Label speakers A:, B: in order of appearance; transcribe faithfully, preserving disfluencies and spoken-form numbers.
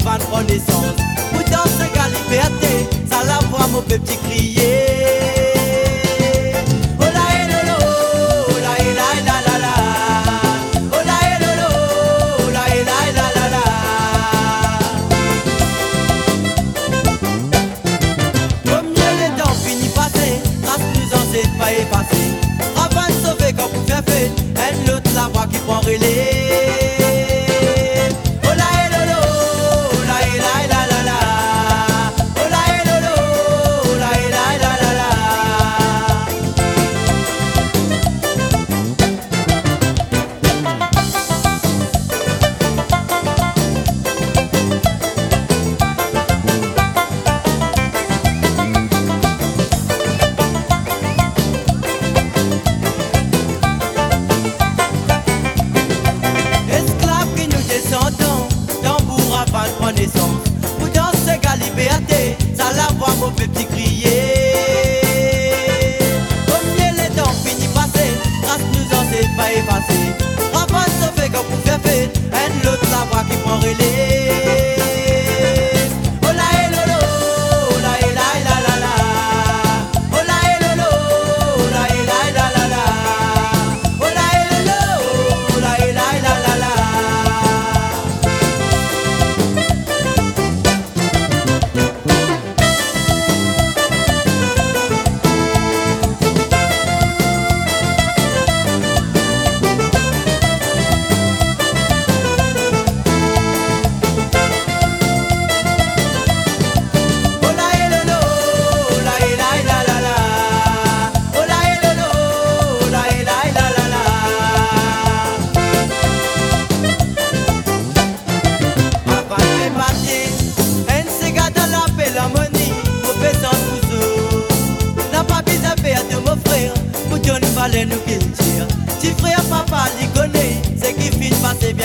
A: avant de prendre naissance. Pour danser la liberté, ça la voix mon petit crier. Oh la eh lolo, oh la eh la la la la. Oh la eh lolo, oh la eh la la la la. Comme mieux les temps finis passer, grâce nous en c'est pas effacé. Avant de sauver quand vous faites fait, elle l'autre la voix qui prend relais. Pour danser la liberté, ça la voix mon petit crier. Comme bien les temps finis passer, grâce nous en c'est pas effacé. Avant de sauver quand vous faites fait, elle l'autre la voix qui prend relais. Oh la eh lolo, oh la eh la la la la. Oh la eh lolo, oh la eh la la la la. Oh la eh lolo, oh la eh la la la la. Nous qu'il tire. Si frère papa l'y connaît, c'est qu'il finit passer bien.